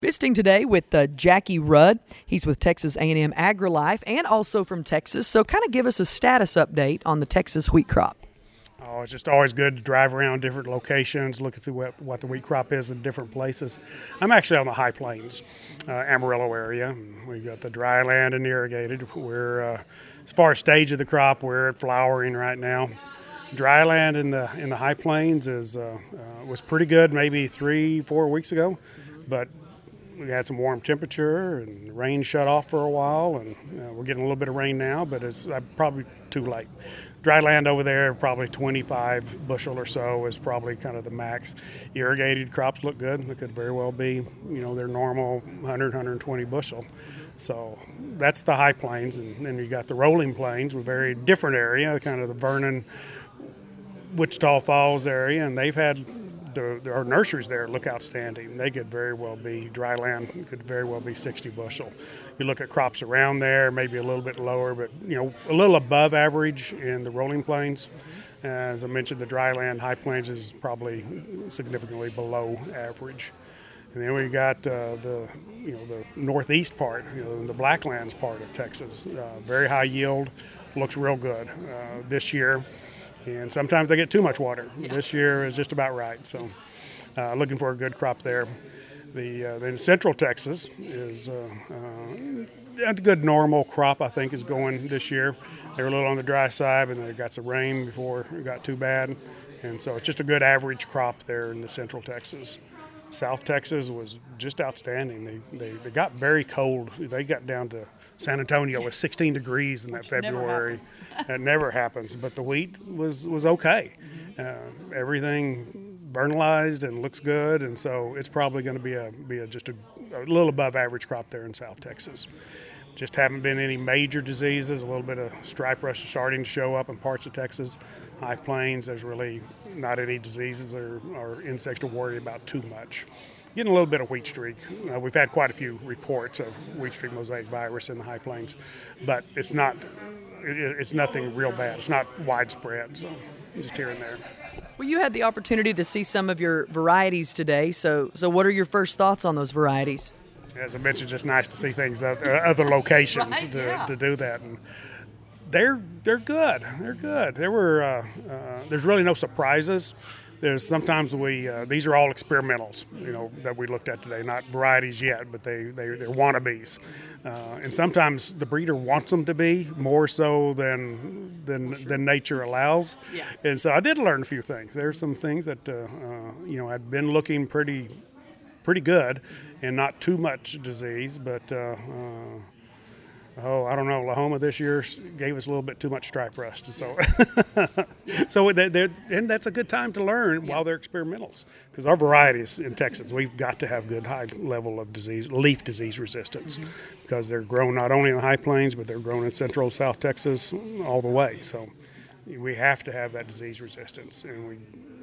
Visiting today with Jackie Rudd. He's with Texas A&M AgriLife and also from Texas. So kind of give us a status update on the Texas wheat crop. Oh, it's just always good to drive around different locations, look and see what the wheat crop is in different places. I'm actually on the high plains, Amarillo area. We've got the dry land and irrigated. We're, as far as stage of the crop, we're at flowering right now. Dry land in the high plains was pretty good maybe 3-4 weeks ago, but we had some warm temperature and rain shut off for a while, and we're getting a little bit of rain now, but it's probably too late. Dry land over there, probably 25 bushel or so is probably kind of the max. Irrigated crops look good. It could very well be, their normal 100, 120 bushel. So that's the high plains, and then you got the rolling plains, a very different area, kind of the Vernon, Wichita Falls area, and they've had our nurseries there look outstanding. They could very well be, dry land could very well be 60 bushel. You look at crops around there, maybe a little bit lower, but a little above average in the rolling plains. As I mentioned, the dry land, high plains is probably significantly below average. And then we got the northeast part, the Blacklands part of Texas. Very high yield, looks real good this year. And sometimes they get too much water. Yeah. This year is just about right. So looking for a good crop there. Then Central Texas is a good normal crop, I think, is going this year. They're a little on the dry side, and they got some rain before it got too bad. And so it's just a good average crop there in the Central Texas. South Texas was just outstanding. They got very cold. They got down to San Antonio was 16 degrees in that February. That never happens. But the wheat was okay. Everything vernalized and looks good, and so it's probably going to be just a little above average crop there in South Texas. Just haven't been any major diseases. A little bit of stripe rust starting to show up in parts of Texas. High plains, there's really not any diseases or insects to worry about too much. Getting a little bit of wheat streak. We've had quite a few reports of wheat streak mosaic virus in the high plains, but it's nothing real bad. It's not widespread, so just here and there. Well, you had the opportunity to see some of your varieties today, so what are your first thoughts on those varieties? As I mentioned, just nice to see things at other locations to do that. And they're good. They're good. There's really no surprises. There's sometimes these are all experimentals, that we looked at today, not varieties yet, but they're wannabes. And sometimes the breeder wants them to be more so than nature allows. Yeah. And so I did learn a few things. There's some things that had been looking pretty good and not too much disease, but I don't know. Lahoma this year gave us a little bit too much stripe rust, so and that's a good time to learn while they're experimentals. Because our varieties in Texas, we've got to have good high level of leaf disease resistance, because they're grown not only in the high plains, but they're grown in Central South Texas all the way. So we have to have that disease resistance, and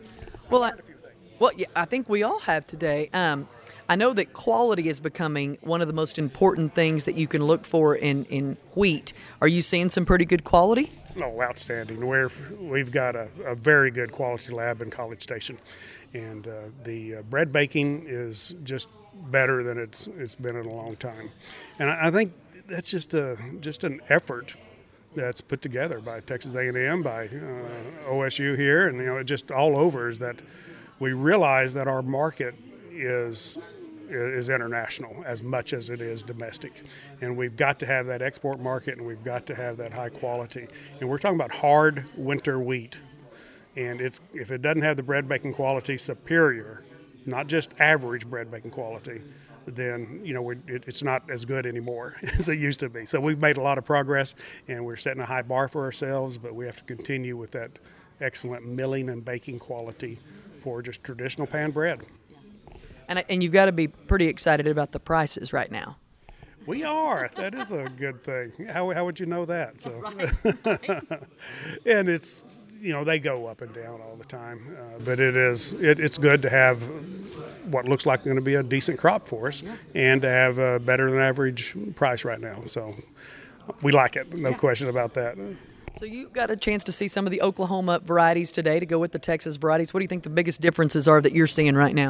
I think we all have today. I know that quality is becoming one of the most important things that you can look for in wheat. Are you seeing some pretty good quality? Oh, outstanding. We've got a very good quality lab in College Station, and the bread baking is just better than it's been in a long time. And I think that's just an effort that's put together by Texas A&M, by OSU here, and just all over, is that we realize that our market is international as much as it is domestic, and we've got to have that export market, and we've got to have that high quality. And we're talking about hard winter wheat, and if it doesn't have the bread baking quality superior, not just average bread baking quality, then it's not as good anymore as it used to be. So we've made a lot of progress, and we're setting a high bar for ourselves, but we have to continue with that excellent milling and baking quality for just traditional pan bread. And you've got to be pretty excited about the prices right now. We are. That is a good thing. How would you know that? So, right. And it's they go up and down all the time, but it's good to have what looks like going to be a decent crop for us, and to have a better than average price right now. So we like it. No question about that. So you got a chance to see some of the Oklahoma varieties today to go with the Texas varieties. What do you think the biggest differences are that you're seeing right now?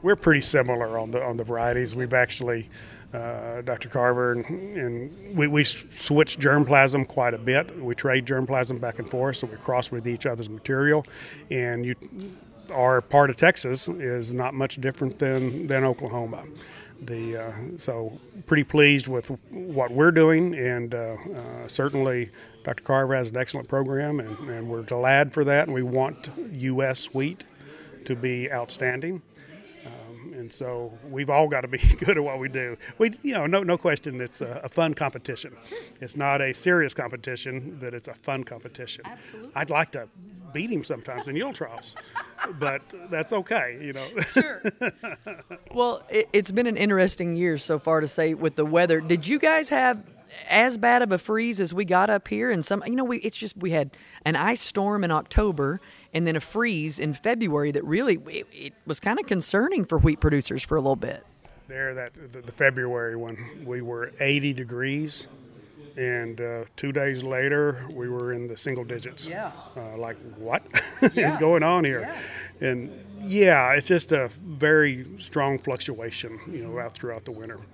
We're pretty similar on the varieties. We've actually, Dr. Carver and we switch germplasm quite a bit. We trade germplasm back and forth, so we cross with each other's material. And our part of Texas is not much different than Oklahoma. So pretty pleased with what we're doing, and certainly Dr. Carver has an excellent program, and we're glad for that. And we want U.S. wheat to be outstanding. And so we've all got to be good at what we do. No question, it's a fun competition. It's not a serious competition, but it's a fun competition. Absolutely. I'd like to beat him sometimes in yield trials, but that's okay, Sure. Well, it's been an interesting year so far, to say, with the weather. Did you guys have as bad of a freeze as we got up here? And we had an ice storm in October and then a freeze in February that really it was kind of concerning for wheat producers for a little bit. The February one, we were 80 degrees, and 2 days later we were in the single digits. Yeah. Like, what is going on here? Yeah. And it's just a very strong fluctuation, out throughout the winter.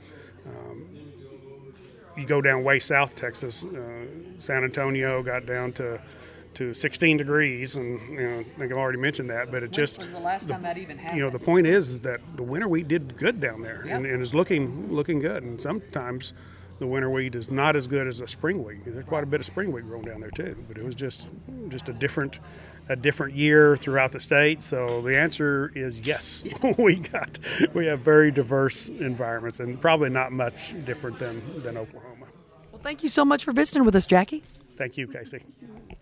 You go down way south Texas, San Antonio got down to 16 degrees, and I think I've already mentioned that, but When was the last time that even happened? The point is that the winter wheat did good down there, Yep. and is looking good. And sometimes the winter wheat is not as good as the spring wheat. There's quite a bit of spring wheat grown down there too, but it was just a different year throughout the state. So the answer is yes. we have very diverse environments, and probably not much different than Oklahoma. Well, thank you so much for visiting with us, Jackie. Thank you, Casey.